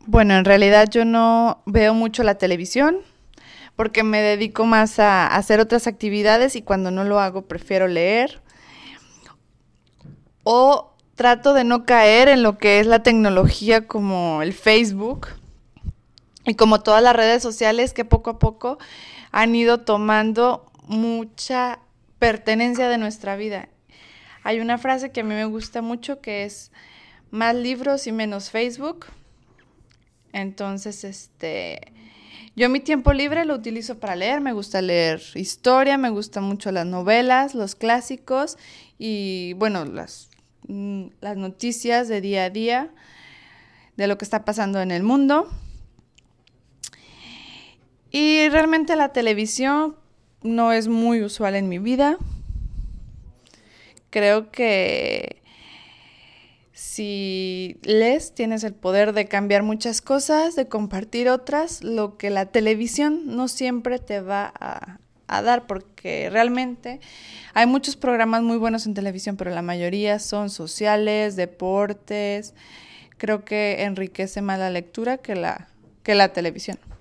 Bueno, en realidad yo no veo mucho la televisión porque me dedico más a hacer otras actividades y cuando no lo hago prefiero leer o trato de no caer en lo que es la tecnología como el Facebook y como todas las redes sociales que poco a poco han ido tomando mucha pertenencia de nuestra vida. Hay una frase que a mí me gusta mucho que es más libros y menos Facebook. Entonces, yo mi tiempo libre lo utilizo para leer, me gusta leer historia, me gustan mucho las novelas, los clásicos y bueno, las noticias de día a día, de lo que está pasando en el mundo. Y realmente la televisión no es muy usual en mi vida. Creo que si lees, tienes el poder de cambiar muchas cosas, de compartir otras, lo que la televisión no siempre te va a dar, porque realmente hay muchos programas muy buenos en televisión, pero la mayoría son sociales, deportes. Creo que enriquece más la lectura que la televisión.